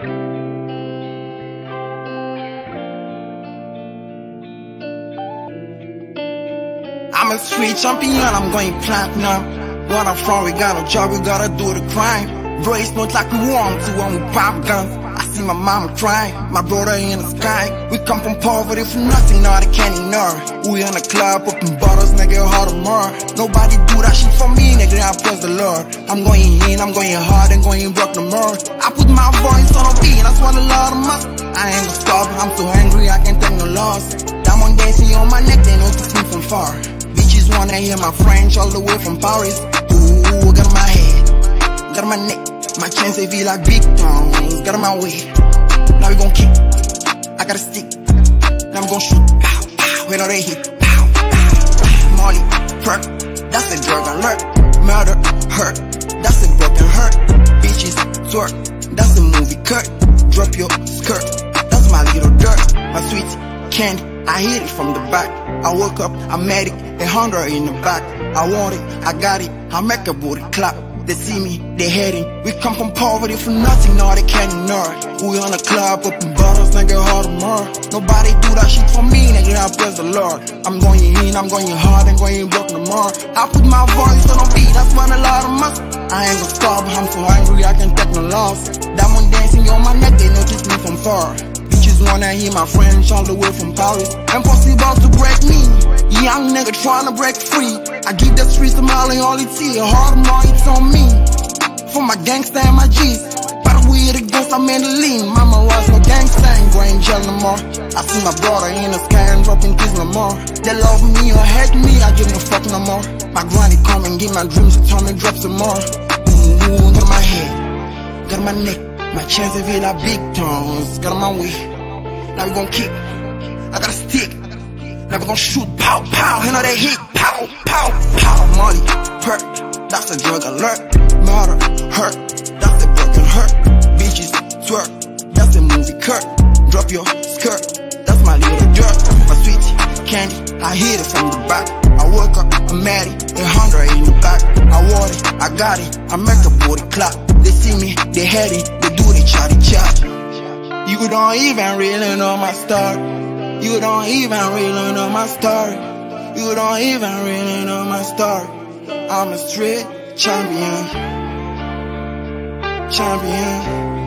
I'm a street champion, I'm going platinum. Where I'm from, we got no job, we gotta do the crime. Bro, it's not like we want to when we pop guns. I see my mama crying, my brother in the sky. We come from poverty for nothing, now they can't ignore. We in the club, popping bottles, nigga, hard to more. Nobody do that shit for me, nigga, I praise the Lord. I'm going in, I'm going hard, and going broke no more. I put my voice on a beat, that's what a lot of must. I ain't gonna stop, I'm so angry, I can't take no loss. Diamond dancing on my neck, they know to see from far. Bitches wanna hear my French all the way from Paris. Ooh, got on my head, got on my neck. My chains they feel like big tongues, got on my way. Now we gon' kick, I got a stick. Now I'm gon' shoot, pow, pow, when all they hit, pow, pow, pow. Molly, perk, that's a drug alert. Murder, hurt, that's a broken hurt. Bitches, twerk, that's a movie cut. Drop your skirt, that's my little dirt. My sweet candy, I hit it from the back. I woke up, I'm mad it, they hunger in the back. I want it, I got it, I make a booty clap. They see me, they hating. We come from poverty for nothing, no, they can't ignore it. We on the club, open bottles, nigga, hard to more. Nobody do that shit for me, nigga, I praise the Lord. I'm going in, I'm going hard, and going broke no more. I put my voice on a beat, that's what a lot of must. I ain't gonna stop, I'm so angry, I can't take no loss. Diamond dancing on my neck, they notice me from far. Bitches wanna hear my French all the way from Paris. Impossible to break me. Young nigga tryna break free. I give the streets to Molly, all it's here. Hard more, it's on me. For my gangsta and my G's. But we against, I'm in the lean. Mama was no gangsta, ain't going jail no more. I see my brother in the sky and dropping kids no more. They love me or hate me, I give no fuck no more. My granny come and give my dreams, she told me drop some more. Ooh, got on my head, got on my neck. My chains they feel like big tongues. Got on my way, now we gon' kick. I got a stick. Never gon' shoot, pow, pow, you know they hit, pow, pow, pow. Molly, perk, that's a drug alert. Murder, hurt, that's a broken hurt. Bitches, twerk, that's a movie cut. Drop your skirt, that's my little dirt. My sweet candy, I hit it from the back. I woke up, I'm mad it, they hunger in the back. I want it, I got it, I make a booty clap. They see me, they hate it, they do the chatty chat. You don't even really know my story. You don't even really know my story. You don't even really know my story. I'm a street champion. Champion.